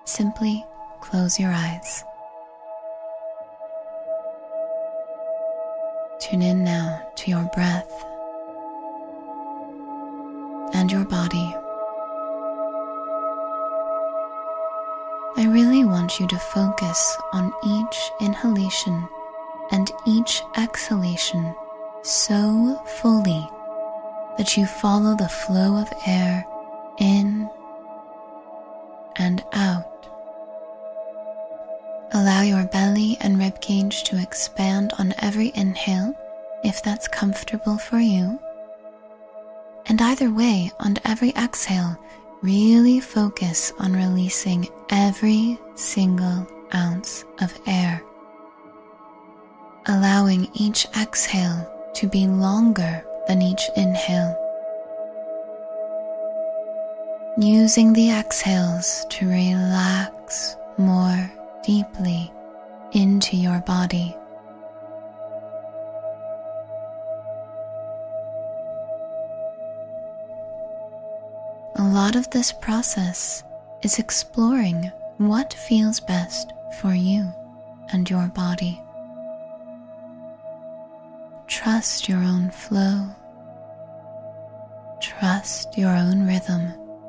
simply close your eyes. Tune in now to your breath and your body. I really want you to focus on each inhalation and each exhalation so fully that you follow the flow of air in and out. Allow your belly and ribcage to expand on every inhale if that's comfortable for you. And either way, on every exhale, really focus on releasing every single ounce of air, allowing each exhale to be longer than each inhale. Using the exhales to relax more deeply into your body. A lot of this process is exploring what feels best for you and your body. Trust your own flow. Trust your own rhythm.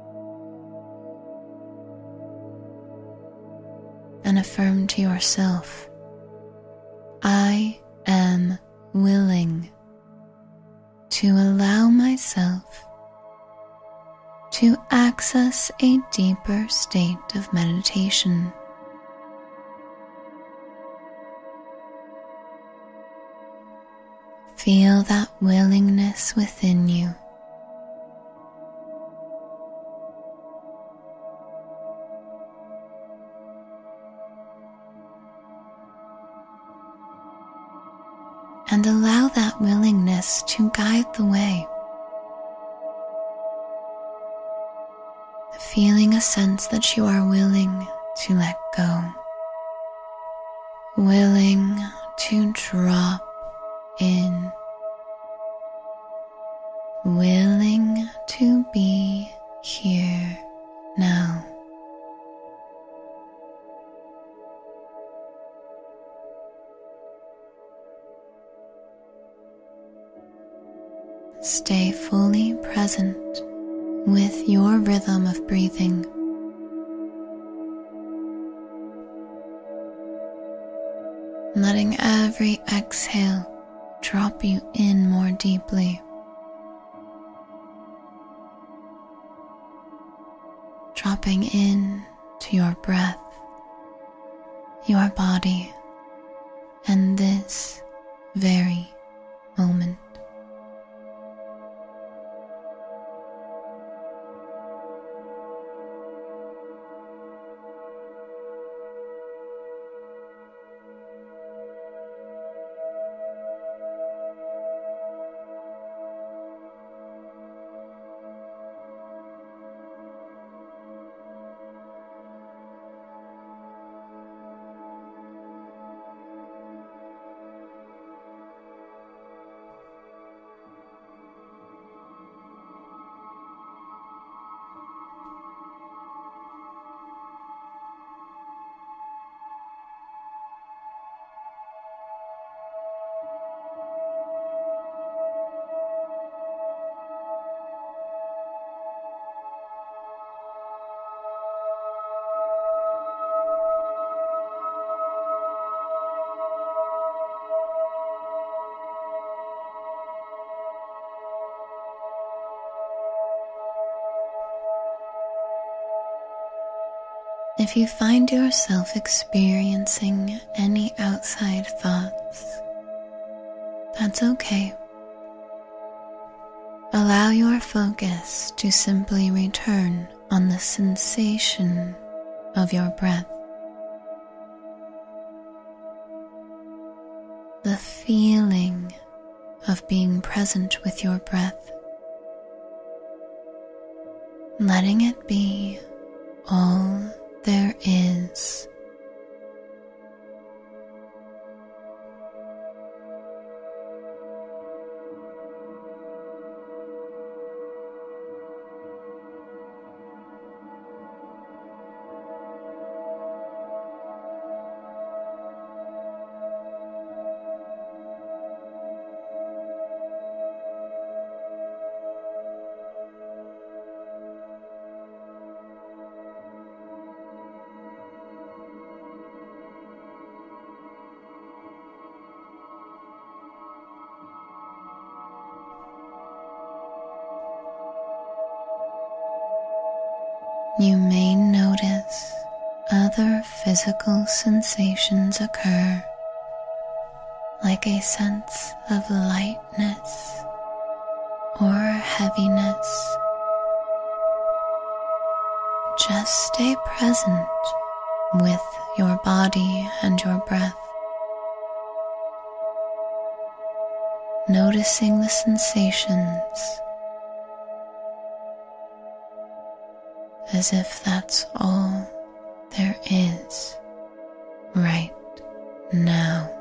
And affirm to yourself, I am willing to allow myself to access a deeper state of meditation. Feel that willingness within you. And allow that willingness to guide the way. Feeling a sense that you are willing to let go. Willing to drop in. Willing to be here now. Stay fully present with your rhythm of breathing. Letting every exhale drop you in more deeply. Dropping in to your breath, your body, and this very moment. If you find yourself experiencing any outside thoughts, that's okay. Allow your focus to simply return on the sensation of your breath. The feeling of being present with your breath. Letting it be all there is. you may notice other physical sensations occur, like a sense of lightness or heaviness. Just stay present with your body and your breath, noticing the sensations as if that's all there is right now.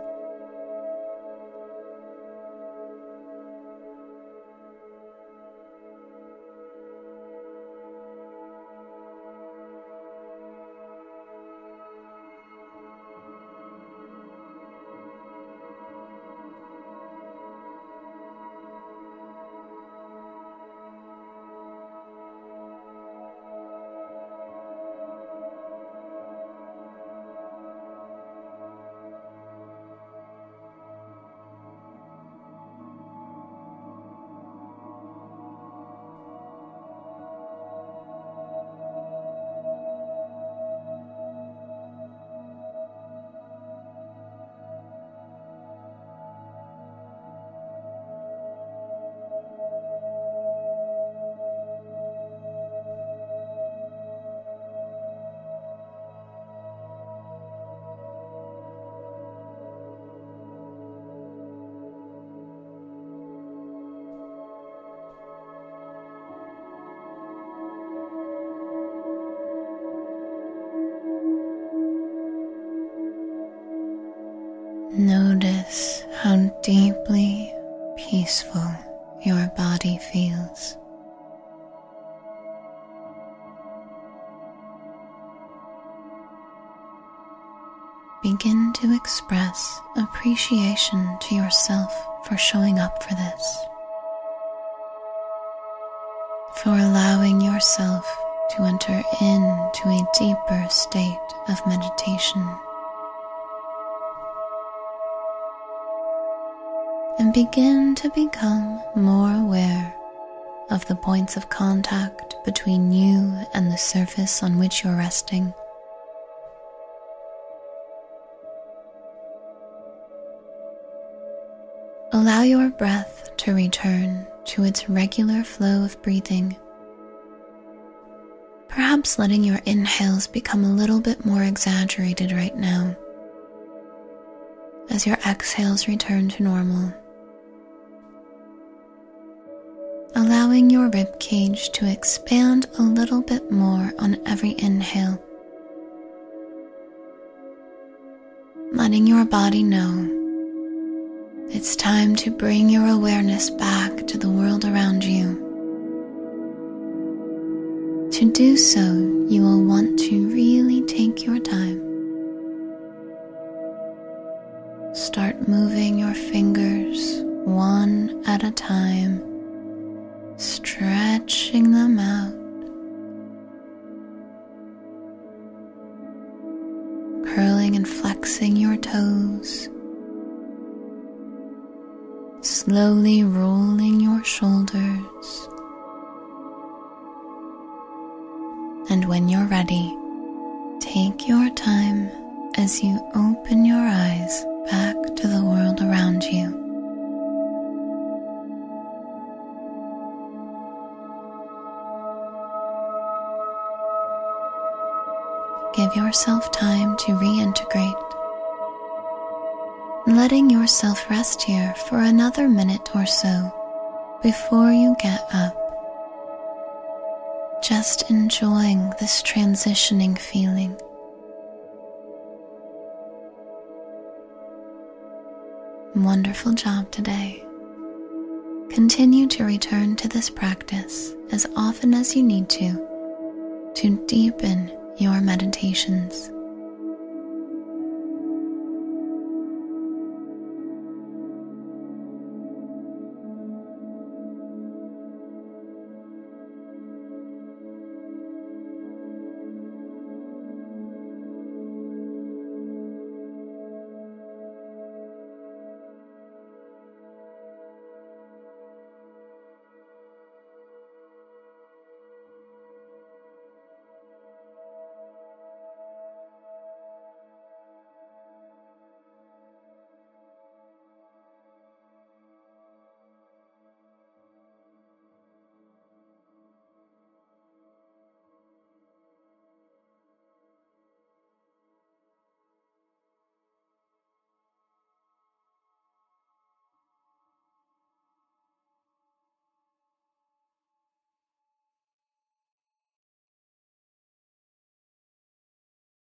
Notice how deeply peaceful your body feels. Begin to express appreciation to yourself for showing up for this, for allowing yourself to enter into a deeper state of meditation. And begin to become more aware of the points of contact between you and the surface on which you're resting. Allow your breath to return to its regular flow of breathing, perhaps letting your inhales become a little bit more exaggerated right now, as your exhales return to normal. Allowing your rib cage to expand a little bit more on every inhale, letting your body know it's time to bring your awareness back to the world around you. To do so, you will want to really take your time. Start moving your fingers one at a time, stretching them out, curling and flexing your toes, slowly rolling your shoulders, and when you're ready, take your time as you open your eyes back to the world around you. Give yourself time to reintegrate, letting yourself rest here for another minute or so before you get up. Just enjoying this transitioning feeling. Wonderful job today. Continue to return to this practice as often as you need to deepen your meditations.